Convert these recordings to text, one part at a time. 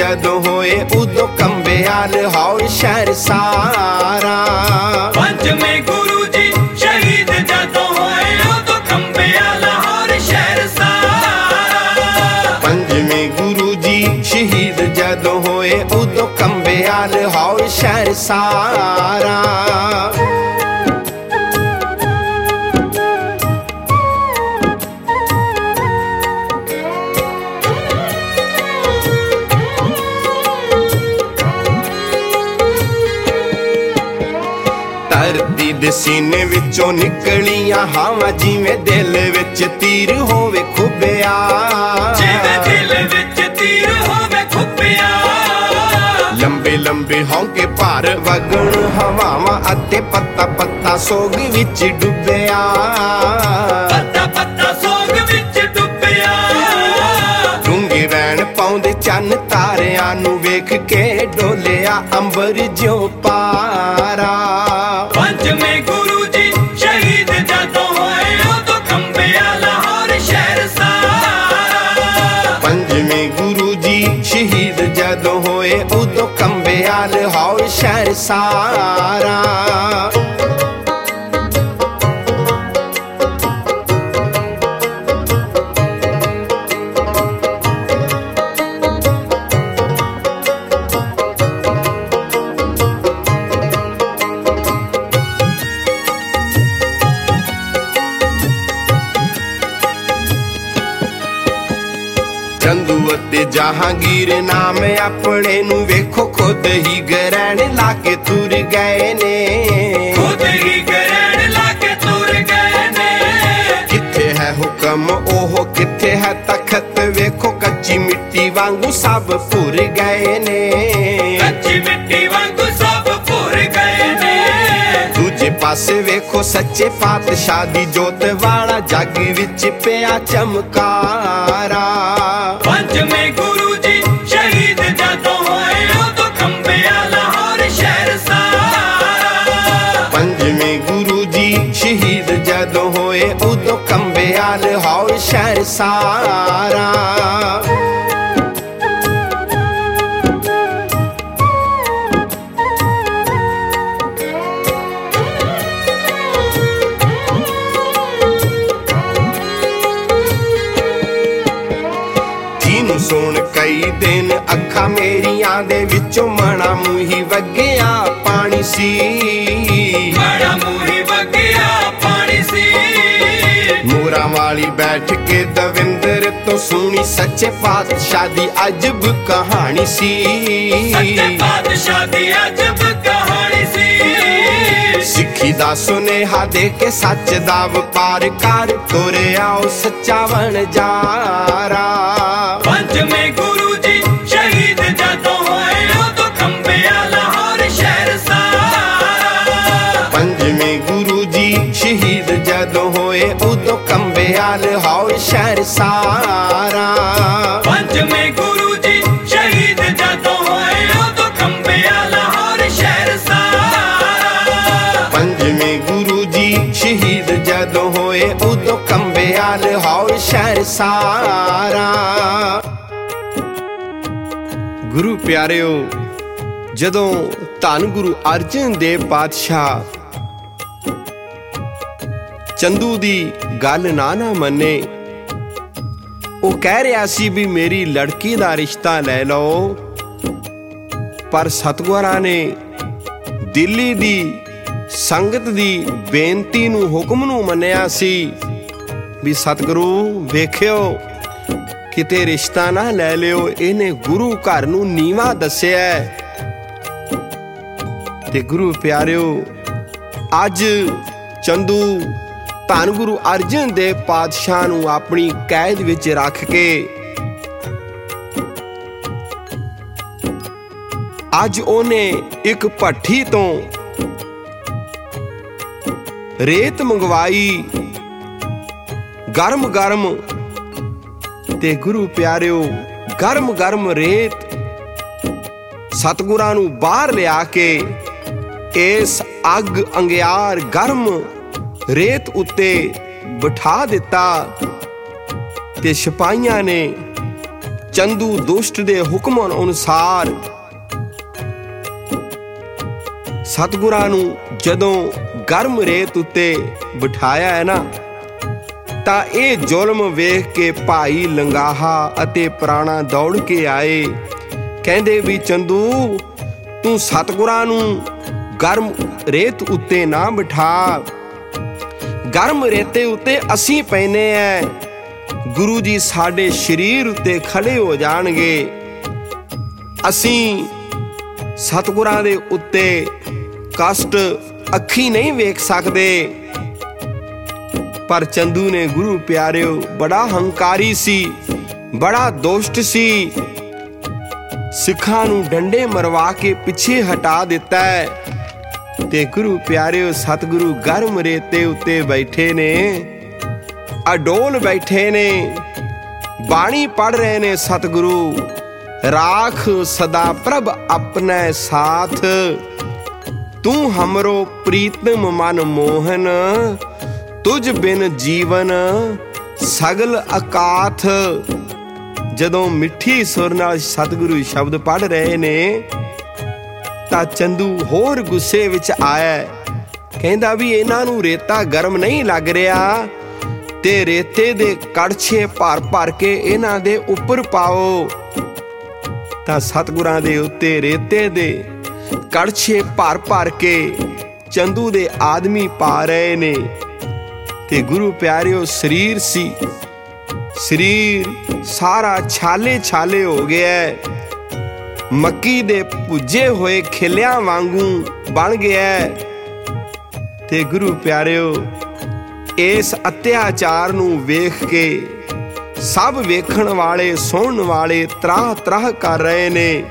जदों होए उदों कंबिया लाहौर शहर सारा। पंजवें गुरु जी शहीद जदों होए उदों कंबिया लाहौर शहर सारा। पंजवें गुरु जी शहीद जदों होए उदों कंबिया लाहौर शहर सारा। धरती दे सीने विचों निकलियां हवां जिवें दिल विच तीर होवे खुबिया। जिवें दिल विच तीर होवे खुबिया। लंबे लंबे होंके भार वगण हवावां अते पत्ता पत्ता सोग विच डुबिया। पत्ता पत्ता सोग विच डुबिया। डूंगे वैण पाउंदे चन्न तारियां नूं वेख के डोलिया अंबर ज्यों पारा। पंजवें गुरु जी शहीद जदों होए उदों कंबिया लाहौर शहर सारा। पंजवें गुरु जी शहीद जदों होए उदों कंबिया लाहौर शहर सारा। चंदू अते जहांगीर नाम अपने नू वेखो खुद ही ग्रहण लाके तुर गए ने। खुद ही ग्रहण लाके तुर गए ने। किथे है हुक्म ओहो किथे है तखत वेखो कच्ची मिट्टी वांगू सब भुर गए ने। कच्ची मिट्टी वांगू सब भुर गए ने। दूजे पासे वेखो सच्चे पातशाह दी जोत वाला जग विच पिया चमकारा। पंजवें गुरु जी शहीद जदों होए उदों कंबिया लाहौर शहर सारा। पंजवें गुरु जी शहीद जदों होए उदों कंबिया लाहौर शहर सारा। सुन कई दिन अखा मेरियां दे विचों मना मूही वगिया पानी सी। मना मूही वगिया पानी सी। मोरा वाली बैठ के दविंदर तो सुनी सच्चे पातशाह दी अजब कहानी सी। सच्चे पातशाह दी अजब कहानी सी। सिखी दा सुनेहा दे के सच दा वपार कर तुरे आओ सच्चा बन जारा। पंजवें गुरु जी शहीद जदों होए उदों कंबिया लाहौर शहर सारा। पंजवें गुरु जी शहीद जदों होए उदों कंबिया लाहौर शहर सारा। पंजवें गुरु जी शहीद जदों होए उदों कंबिया लाहौर शहर सारा। पंजवें गुरु जी शहीद जदों होए उदों कंबिया लाहौर शहर सारा। गुरु प्यारिओ जदों धन गुरु अर्जन देव पातशाह चंदू दी गल ना मन्ने ਉਹ ਕਹਿ ਰਿਹਾ ਸੀ ਵੀ ਮੇਰੀ ਲੜਕੀ ਦਾ ਰਿਸ਼ਤਾ ਲੈ ਲਓ, ਪਰ ਸਤਿਗੁਰਾਂ ਨੇ ਦਿੱਲੀ ਦੀ ਸੰਗਤ ਦੀ ਬੇਨਤੀ ਨੂੰ ਹੁਕਮ ਨੂੰ ਮੰਨਿਆ ਸੀ ਵੀ ਸਤਿਗੁਰੂ ਵੇਖਿਓ ਕਿਤੇ ਰਿਸ਼ਤਾ ਨਾ ਲੈ ਲਿਓ, ਇਹਨੇ ਗੁਰੂ ਘਰ ਨੂੰ ਨੀਵਾਂ ਦੱਸਿਆ। ਤੇ ਗੁਰੂ ਪਿਆਰਿਓ ਅੱਜ ਚੰਦੂ ਧੰਨ ਗੁਰੂ ਅਰਜਨ ਦੇਵ ਪਾਤਸ਼ਾਹ ਨੂੰ ਆਪਣੀ ਕੈਦ ਵਿੱਚ ਰੱਖ ਕੇ ਅੱਜ ਉਹਨੇ ਇੱਕ ਭੱਠੀ ਤੋਂ ਰੇਤ ਮੰਗਵਾਈ ਗਰਮ ਗਰਮ, ਤੇ ਗੁਰੂ ਪਿਆਰਿਓ ਗਰਮ ਗਰਮ ਰੇਤ ਸਤਿਗੁਰਾਂ ਨੂੰ ਬਾਹਰ ਲਿਆ ਕੇ ਇਸ ਅੱਗ ਅੰਗਿਆਰ ਗਰਮ ਰੇਤ ਉੱਤੇ ਬਿਠਾ ਦਿੱਤਾ ਤੇ ਸਿਪਾਹੀਆਂ ਨੇ ਚੰਦੂ ਦੁਸ਼ਟ ਦੇ ਹੁਕਮ ਅਨੁਸਾਰ ਸਤਿਗੁਰਾਂ ਨੂੰ ਜਦੋਂ ਗਰਮ ਰੇਤ ਉੱਤੇ ਬਿਠਾਇਆ ਹੈ ਨਾ, ਤਾਂ ਇਹ ਜ਼ੁਲਮ ਵੇਖ ਕੇ ਭਾਈ ਲੰਗਾਹਾ ਅਤੇ ਪ੍ਰਾਣਾ ਦੌੜ ਕੇ ਆਏ। ਕਹਿੰਦੇ ਵੀ ਚੰਦੂ, ਤੂੰ ਸਤਿਗੁਰਾਂ ਨੂੰ ਗਰਮ ਰੇਤ ਉੱਤੇ ਨਾ ਬਿਠਾ, ਗਰਮ ਰੇਤੇ ਉੱਤੇ ਅਸੀਂ ਪੈਨੇ ਐ, ਗੁਰੂ ਜੀ ਸਾਡੇ ਸਰੀਰ ਉੱਤੇ ਖੜੇ ਹੋ ਜਾਣਗੇ, ਅਸੀਂ ਸਤਿਗੁਰਾਂ ਦੇ ਉੱਤੇ ਕਸ਼ਟ ਅੱਖੀਂ ਨਹੀਂ ਵੇਖ ਸਕਦੇ। ਪਰ ਚੰਦੂ ਨੇ ਗੁਰੂ ਪਿਆਰਿਓ ਬੜਾ ਹੰਕਾਰੀ ਸੀ, ਬੜਾ ਦੁਸ਼ਟ ਸੀ, ਸਿੱਖਾਂ ਨੂੰ ਡੰਡੇ ਮਰਵਾ ਕੇ ਪਿੱਛੇ ਹਟਾ ਦਿੱਤਾ ਹੈ। ਤੇ ਗੁਰੂ ਪਿਆਰਿਓ ਸਤਿਗੁਰੂ ਗਰਮ ਰੇਤੇ ਉੱਤੇ ਬੈਠੇ ਨੇ, ਅਡੋਲ ਬੈਠੇ ਨੇ, ਬਾਣੀ ਪੜ ਰਹੇ ਨੇ ਸਤਿਗੁਰੂ, ਰਾਖ ਸਦਾ ਪ੍ਰਭ ਆਪਣੇ ਸਾਥ, ਤੂੰ ਹਮਰੋ ਪ੍ਰੀਤਮ ਮਨ ਮੋਹਨ, ਤੁਝ ਬਿਨ ਜੀਵਨ ਸਗਲ ਅਕਾਥ। ਜਦੋਂ ਮਿੱਠੀ ਸੁਰ ਨਾਲ ਸਤਿਗੁਰੂ ਸ਼ਬਦ ਪੜ ਰਹੇ ਨੇ ਤਾਂ ਚੰਦੂ ਹੋਰ ਗੁੱਸੇ ਵਿੱਚ ਆਇਆ। ਕਹਿੰਦਾ ਵੀ ਇਹਨਾਂ ਨੂੰ ਰੇਤਾ ਗਰਮ ਨਹੀਂ ਲੱਗ ਰਿਹਾ, ਤੇ ਰੇਤੇ ਦੇ ਕੜਛੇ ਭਰ ਭਰ ਕੇ ਇਹਨਾਂ ਦੇ ਉੱਪਰ ਪਾਓ। ਤਾਂ ਸਤਿਗੁਰਾਂ ਦੇ ਉੱਤੇ ਰੇਤੇ ਦੇ ਕੜਛੇ ਭਰ ਭਰ ਕੇ ਚੰਦੂ ਦੇ ਆਦਮੀ ਪਾ ਰਹੇ ਨੇ। ਤੇ ਗੁਰੂ ਪਿਆਰਿਓ ਸਰੀਰ ਸੀ, ਸਰੀਰ ਸਾਰਾ ਛਾਲੇ ਛਾਲੇ ਹੋ ਗਿਆ, ਮੱਕੀ ਦੇ ਭੁੱਜੇ ਹੋਏ ਖਿਲਿਆਂ ਵਾਂਗੂ ਬਣ ਗਿਆ। ਤੇ ਗੁਰੂ ਪਿਆਰਿਓ ਇਸ ਅਤਿਆਚਾਰ ਨੂੰ ਵੇਖ ਕੇ ਸਭ ਵੇਖਣ ਵਾਲੇ ਸੁਣਨ ਵਾਲੇ ਤਰਾਹ ਤਰਾਹ ਕਰ ਰਹੇ ਨੇ।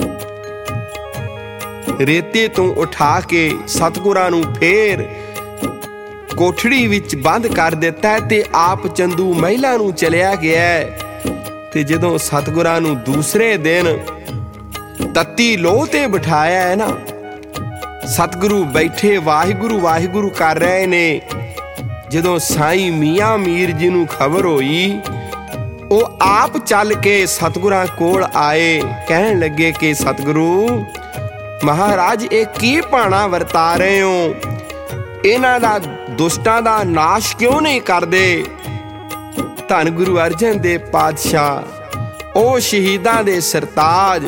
ਰੇਤੇ ਤੋਂ ਉਠਾ ਕੇ ਸਤਿਗੁਰਾਂ ਨੂੰ ਫੇਰ ਕੋਠੜੀ ਵਿੱਚ ਬੰਦ ਕਰ ਦਿੱਤਾ ਤੇ ਆਪ ਚੰਦੂ ਮਹਿਲਾ ਨੂੰ ਚਲਿਆ ਗਿਆ। ਤੇ ਜਦੋਂ ਸਤਿਗੁਰਾਂ ਨੂੰ ਦੂਸਰੇ ਦਿਨ ਤੱਤੀ ਲੋਹ ਤੇ ਬਿਠਾਇਆ ਹੈ ਨਾ, ਸਤਿਗੁਰੂ ਬੈਠੇ ਵਾਹਿਗੁਰੂ ਵਾਹਿਗੁਰੂ ਕਰ ਰਹੇ ਨੇ। ਜਦੋਂ ਸਾਈਂ ਮੀਆਂ ਮੀਰ ਜੀ ਨੂੰ ਖਬਰ ਹੋਈ, ਉਹ ਆਪ ਚੱਲ ਕੇ ਸਤਿਗੁਰਾਂ ਕੋਲ ਆਏ। ਕਹਿਣ ਲੱਗੇ ਕਿ ਸਤਿਗੁਰੂ ਮਹਾਰਾਜ, ਇਹ ਕੀ ਭਾਣਾ ਵਰਤਾ ਰਹੇ ਹੋ? ਇਹਨਾਂ ਦਾ ਦੁਸ਼ਟਾਂ ਦਾ ਨਾਸ਼ ਕਿਉਂ ਨਹੀਂ ਕਰਦੇ? ਧੰਨ ਗੁਰੂ ਅਰਜਨ ਦੇਵ ਪਾਤਸ਼ਾਹ, ਉਹ ਸ਼ਹੀਦਾਂ ਦੇ ਸਰਤਾਜ,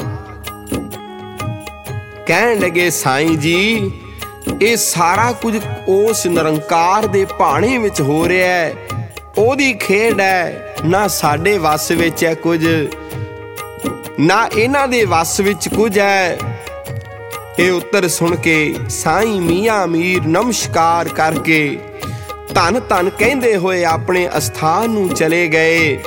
ਕਹਿਣ ਲੱਗੇ ਸਾਈਂ ਜੀ, ਇਹ ਸਾਰਾ ਕੁਝ ਉਸ ਨਿਰੰਕਾਰ ਦੇ ਭਾਣੇ ਵਿੱਚ ਹੋ ਰਿਹਾ ਹੈ, ਉਹਦੀ ਖੇਡ ਹੈ, ਨਾ ਸਾਡੇ ਵੱਸ ਵਿੱਚ ਹੈ ਕੁਝ, ਨਾ ਇਹਨਾਂ ਦੇ ਵੱਸ ਵਿੱਚ ਕੁਝ ਹੈ। ਇਹ ਉੱਤਰ ਸੁਣ ਕੇ ਸਾਈਂ ਮੀਆਂ ਮੀਰ ਨਮਸਕਾਰ ਕਰਕੇ ਧੰਨ ਧੰਨ ਕਹਿੰਦੇ ਹੋਏ ਆਪਣੇ ਅਸਥਾਨ ਨੂੰ ਚਲੇ ਗਏ।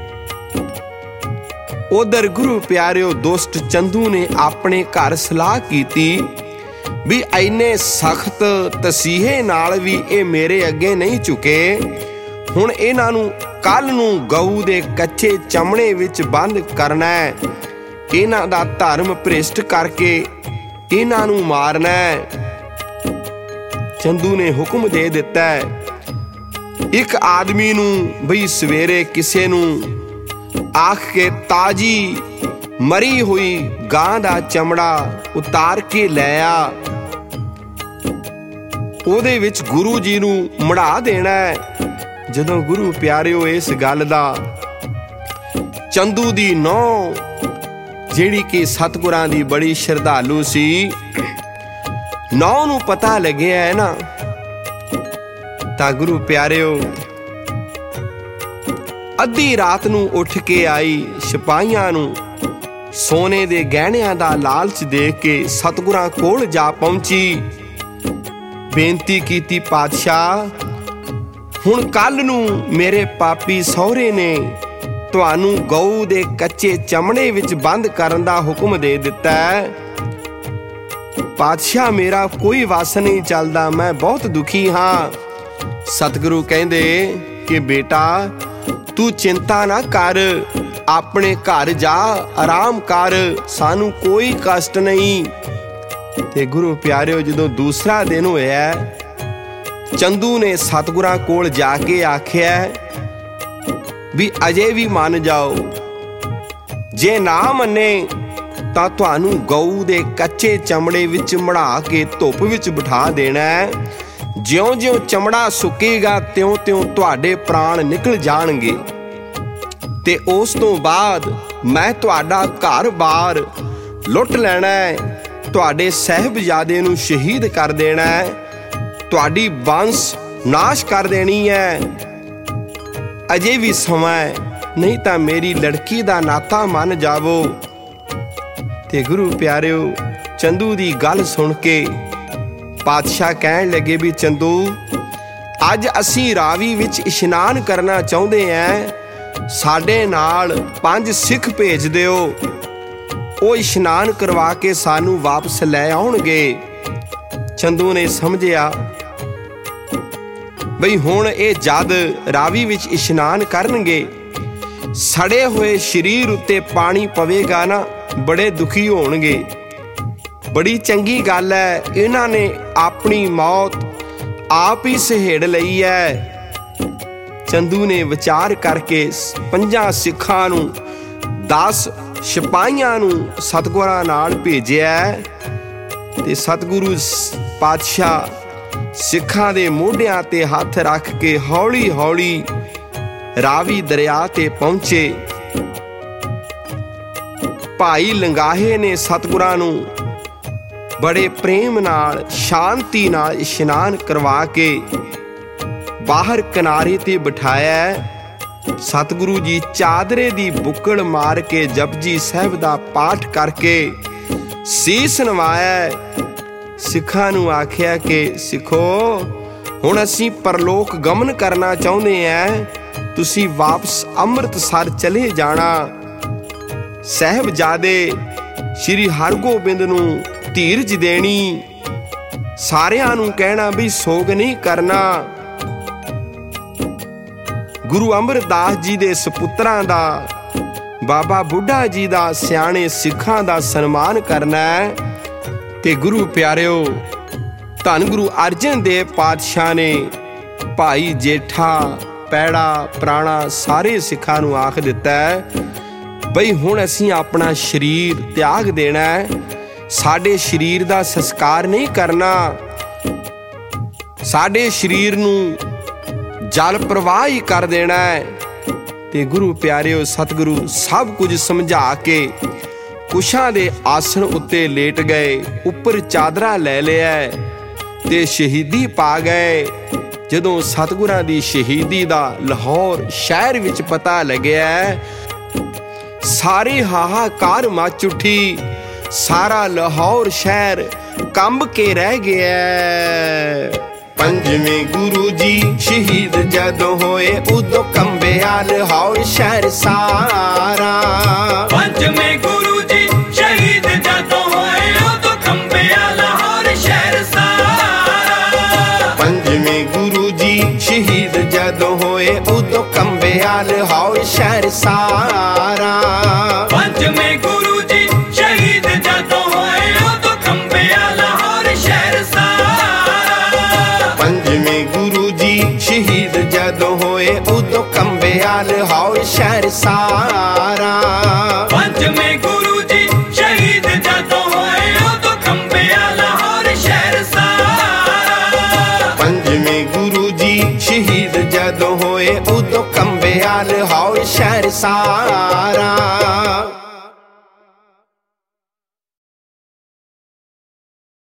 ਉਧਰ ਗੁਰੂ ਪਿਆਰਿਓ ਦੁਸ਼ਟ ਚੰਦੂ ਨੇ ਆਪਣੇ ਘਰ ਸਲਾਹ ਕੀਤੀ ਵੀ ਇੰਨੇ ਸਖਤ ਤਸੀਹੇ ਨਾਲ ਵੀ ਇਹ ਮੇਰੇ ਅੱਗੇ ਨਹੀਂ ਝੁਕੇ, ਹੁਣ ਇਹਨਾਂ ਨੂੰ ਕੱਲ ਨੂੰ ਗਊ ਦੇ ਕੱਚੇ ਚਮੜੇ ਵਿੱਚ ਬੰਦ ਕਰਨਾ ਹੈ, ਇਹਨਾਂ ਦਾ ਧਰਮ ਭ੍ਰਿਸ਼ਟ ਕਰਕੇ ਇਹਨਾਂ ਨੂੰ ਮਾਰਨਾ ਹੈ। ਚੰਦੂ ਨੇ ਹੁਕਮ ਦੇ ਦਿੱਤਾ ਇੱਕ ਆਦਮੀ ਨੂੰ ਬਈ ਸਵੇਰੇ ਕਿਸੇ ਨੂੰ ਆਖ ਕੇ ਤਾਜੀ ਮਰੀ ਹੋਈ ਗਾਂ ਦਾ ਚਮੜਾ ਉਤਾਰ ਕੇ ਲੈ ਆ, ਉਹਦੇ ਵਿੱਚ ਗੁਰੂ ਜੀ ਨੂੰ ਮੜਾ ਦੇਣਾ ਹੈ। ਜਦੋਂ ਗੁਰੂ ਪਿਆਰਿਓ ਇਸ ਗੱਲ ਦਾ ਚੰਦੂ ਦੀ ਨੌਂ, ਜਿਹੜੀ ਕਿ ਸਤਿਗੁਰਾਂ ਦੀ ਬੜੀ ਸ਼ਰਧਾਲੂ ਸੀ, ਨੌਂ ਨੂੰ ਪਤਾ ਲੱਗਿਆ ਹੈ ਨਾ, ਤਾਂ ਗੁਰੂ ਪਿਆਰਿਓ ਅੱਧੀ ਰਾਤ ਨੂੰ ਉੱਠ ਕੇ ਆਈ, ਸਿਪਾਹੀਆਂ ਨੂੰ ਸੋਨੇ ਦੇ ਗਹਿਣਿਆਂ ਦਾ ਲਾਲਚ ਦੇ ਕੇ ਸਤਿਗੁਰਾਂ ਕੋਲ ਜਾ ਪਹੁੰਚੀ। ਬੇਨਤੀ ਕੀਤੀ, ਪਾਤਸ਼ਾਹ ਹੁਣ ਕੱਲ ਨੂੰ ਮੇਰੇ ਪਾਪੀ ਸਹੁਰੇ ਨੇ ਤੁਹਾਨੂੰ ਗਊ ਦੇ ਕੱਚੇ ਚਮੜੇ ਵਿੱਚ ਬੰਦ ਕਰਨ ਦਾ ਹੁਕਮ ਦੇ ਦਿੱਤਾ ਹੈ। ਪਾਤਸ਼ਾਹ ਮੇਰਾ ਕੋਈ ਵਸ ਨਹੀਂ ਚੱਲਦਾ, ਮੈਂ ਬਹੁਤ ਦੁਖੀ ਹਾਂ। ਸਤਿਗੁਰੂ ਕਹਿੰਦੇ ਕਿ ਬੇਟਾ ਤੂੰ ਚਿੰਤਾ ਨਾ ਕਰ, ਆਪਣੇ ਘਰ ਜਾ ਆਰਾਮ ਕਰ, ਸਾਨੂੰ ਕੋਈ ਕਸ਼ਟ ਨਹੀਂ। ਤੇ ਗੁਰੂ ਪਿਆਰਿਓ ਜਦੋਂ ਦੂਸਰਾ ਦਿਨ ਹੋਇਆ, ਚੰਦੂ ਨੇ ਸਤਿਗੁਰਾਂ ਕੋਲ ਜਾ ਕੇ ਆਖਿਆ ਵੀ ਅਜੇ ਵੀ ਮੰਨ ਜਾਓ, ਜੇ ਨਾ ਮੰਨੇ ਤਾਂ ਤੁਹਾਨੂੰ ਗਊ ਦੇ ਕੱਚੇ ਚਮੜੇ ਵਿੱਚ ਮੜਾ ਕੇ ਧੁੱਪ ਵਿੱਚ ਬਿਠਾ ਦੇਣਾ ਹੈ। ਜਿਉਂ-ਜਿਉਂ ਚਮੜਾ ਸੁੱਕੇਗਾ ਤਿਉਂ-ਤਿਉਂ ਤੁਹਾਡੇ ਪ੍ਰਾਣ ਨਿਕਲ ਜਾਣਗੇ ਤੇ ਉਸ ਤੋਂ ਬਾਅਦ ਮੈਂ ਤੁਹਾਡਾ ਘਰ-ਬਾਰ ਲੁੱਟ ਲੈਣਾ ਹੈ, ਤੁਹਾਡੇ ਸਾਹਿਬਜ਼ਾਦੇ ਨੂੰ ਸ਼ਹੀਦ ਕਰ ਦੇਣਾ ਹੈ, ਤੁਹਾਡੀ ਬੰਸ ਨਾਸ਼ ਕਰ ਦੇਣੀ ਹੈ। ਅਜੇ ਵੀ ਸਮਾਂ ਹੈ, ਨਹੀਂ ਤਾਂ ਮੇਰੀ ਲੜਕੀ ਦਾ ਨਾਤਾ ਮੰਨ ਜਾਵੋ। ਤੇ ਗੁਰੂ ਪਿਆਰਿਓ, ਚੰਦੂ ਦੀ ਗੱਲ ਸੁਣ ਕੇ ਪਾਤਸ਼ਾਹ ਕਹਿਣ ਲੱਗੇ ਵੀ ਚੰਦੂ, ਅੱਜ ਅਸੀਂ ਰਾਵੀ ਵਿੱਚ ਇਸ਼ਨਾਨ ਕਰਨਾ ਚਾਹੁੰਦੇ ਹਾਂ, ਸਾਡੇ ਨਾਲ 5 ਸਿੱਖ ਭੇਜ ਦਿਓ, ਉਹ ਇਸ਼ਨਾਨ ਕਰਵਾ ਕੇ ਸਾਨੂੰ ਵਾਪਸ ਲੈ ਆਉਣਗੇ। ਚੰਦੂ ਨੇ ਸਮਝਿਆ ਬਈ ਹੁਣ ਇਹ ਜਦ ਰਾਵੀ ਵਿੱਚ ਇਸ਼ਨਾਨ ਕਰਨਗੇ, ਸੜੇ ਹੋਏ ਸਰੀਰ ਉੱਤੇ ਪਾਣੀ ਪਵੇਗਾ ਨਾ, ਬੜੇ ਦੁਖੀ ਹੋਣਗੇ। ਬੜੀ ਚੰਗੀ ਗੱਲ ਹੈ, ਇਹਨਾਂ ਨੇ ਆਪਣੀ ਮੌਤ ਆਪ ਹੀ ਸਹੇੜ ਲਈ ਹੈ। ਚੰਦੂ ਨੇ ਵਿਚਾਰ ਕਰਕੇ 5 ਸਿੱਖਾਂ ਨੂੰ 10 ਸਿਪਾਹੀਆਂ ਨੂੰ ਸਤਿਗੁਰਾਂ ਨਾਲ ਭੇਜਿਆ ਤੇ ਸਤਿਗੁਰੂ ਪਾਤਸ਼ਾਹ ਸਿੱਖਾਂ ਦੇ ਮੋਢਿਆਂ ਤੇ ਹੱਥ ਰੱਖ ਕੇ ਹੌਲੀ-ਹੌਲੀ ਰਾਵੀ ਦਰਿਆ ਤੇ ਪਹੁੰਚੇ। ਭਾਈ ਲੰਗਾਹੇ ਨੇ ਸਤਿਗੁਰਾਂ ਨੂੰ ਬੜੇ ਪ੍ਰੇਮ ਨਾਲ, ਸ਼ਾਂਤੀ ਨਾਲ ਇਸ਼ਨਾਨ ਕਰਵਾ ਕੇ ਬਾਹਰ ਕਿਨਾਰੇ ਤੇ ਬਿਠਾਇਆ। ਸਤਿਗੁਰੂ ਜੀ ਚਾਦਰੇ ਦੀ ਬੁੱਕਲ ਮਾਰ ਕੇ ਜਪਜੀ ਸਾਹਿਬ ਦਾ ਪਾਠ ਕਰਕੇ ਸੀਸ ਨਵਾਇਆ। ਸਿੱਖਾਂ ਨੂੰ ਆਖਿਆ ਕਿ ਸਿੱਖੋ, ਹੁਣ ਅਸੀਂ ਪਰਲੋਕ ਗਮਨ ਕਰਨਾ ਚਾਹੁੰਦੇ ਹਾਂ, ਤੁਸੀਂ ਵਾਪਸ ਅੰਮ੍ਰਿਤਸਰ ਚਲੇ ਜਾਣਾ। ਸਾਹਿਬਜ਼ਾਦੇ ਸ਼੍ਰੀ ਹਰਗੋਬਿੰਦ ਨੂੰ ਧੀਰਜ ਦੇਣੀ, ਸਾਰਿਆਂ ਨੂੰ ਕਹਿਣਾ ਵੀ ਸੋਗ ਨਹੀਂ ਕਰਨਾ। ਗੁਰੂ ਅਮਰਦਾਸ ਜੀ ਦੇ ਸਪੁੱਤਰਾਂ ਦਾ, ਬਾਬਾ ਬੁੱਢਾ ਜੀ ਦਾ, ਸਿਆਣੇ ਸਿੱਖਾਂ ਦਾ ਸਨਮਾਨ ਕਰਨਾ ਹੈ। ਤੇ ਗੁਰੂ ਪਿਆਰਿਓ, ਧੰਨ ਗੁਰੂ ਅਰਜਨ ਦੇਵ ਪਾਤਸ਼ਾਹ ਨੇ ਭਾਈ ਜੇਠਾ, ਪੈੜਾ, ਪ੍ਰਾਣਾ ਸਾਰੇ ਸਿੱਖਾਂ ਨੂੰ ਆਖ ਦਿੱਤਾ ਹੈ ਬਈ ਹੁਣ ਅਸੀਂ ਆਪਣਾ ਸਰੀਰ ਤਿਆਗ ਦੇਣਾ ਹੈ, ਸਾਡੇ ਸਰੀਰ ਦਾ ਸੰਸਕਾਰ ਨਹੀਂ ਕਰਨਾ, ਸਾਡੇ ਸਰੀਰ ਨੂੰ ਜਲ ਪ੍ਰਵਾਹ ਹੀ ਕਰ ਦੇਣਾ ਹੈ। ਤੇ ਗੁਰੂ ਪਿਆਰਿਓ, ਸਤਿਗੁਰੂ ਸਭ ਕੁਝ ਸਮਝਾ ਕੇ ਕੁਸ਼ਾਂ ਦੇ ਆਸਣ ਉੱਤੇ ਲੇਟ ਗਏ, ਉੱਪਰ ਚਾਦਰਾ ਲੈ ਲਿਆ ਤੇ ਸ਼ਹੀਦੀ ਪਾ ਗਏ। ਜਦੋਂ ਸਤਿਗੁਰਾਂ ਦੀ ਸ਼ਹੀਦੀ ਦਾ ਲਾਹੌਰ ਸ਼ਹਿਰ ਵਿੱਚ ਪਤਾ ਲੱਗਿਆ, ਸਾਰੇ ਹਾਹਾਕਾਰ ਮਚ ਉੱਠੀ, ਸਾਰਾ ਲਾਹੌਰ ਸ਼ਹਿਰ ਕੰਬ ਕੇ ਰਹਿ ਗਿਆ। 5ਵੇਂ ਗੁਰੂ ਜੀ ਸ਼ਹੀਦ ਜਦੋਂ ਹੋਏ, ਉਦੋਂ ਕੰਬਿਆ ਲਾਹੌਰ ਸ਼ਹਿਰ ਸਾਰਾ। 5ਵੇਂ ਗੁਰੂ ਜੀ ਸ਼ਹੀਦ ਜਦੋਂ ਹੋਏ, ਉਦੋਂ ਕੰਬਿਆ ਲਾਹੌਰ ਸ਼ਹਿਰ ਸਾਰਾ। 5ਵੇਂ ਗੁਰੂ ਜੀ ਸ਼ਹੀਦ ਜਦੋਂ ਹੋਏ, ਉਦੋਂ ਕੰਬਿਆ ਲਾਹੌਰ ਸ਼ਹਿਰ ਸਾਰਾ। 5ਵੇਂ ਗੁਰੂ ਜੀ ਸ਼ਹੀਦ ਜਦੋਂ ਹੋਏ, ਉਦੋਂ ਕੰਬਿਆ ਲਾਹੌਰ ਸ਼ਹਿਰ ਸਾਰਾ। 5ਵੇਂ ਗੁਰੂ ਜੀ ਸ਼ਹੀਦ ਜਦੋਂ ਹੋਏ, ਉਦੋਂ ਕੰਬਿਆ ਲਾਹੌਰ ਸ਼ਹਿਰ ਸਾਰਾ। 5ਵੇਂ ਗੁਰੂ ਜੀ ਸ਼ਹੀਦ ਜਦੋਂ ਹੋਏ, ਉਦੋਂ ਕੰਬਿਆ ਲਾਹੌਰ ਸ਼ਹਿਰ ਸਾਰਾ। 5ਵੇਂ ਗੁਰੂ ਜੀ ਸ਼ਹੀਦ ਜਦੋਂ ਹੋਏ, ਉਦੋਂ ਕੰਬਿਆ ਲਾਹੌਰ ਸ਼ਹਿਰ ਸਾਰਾ।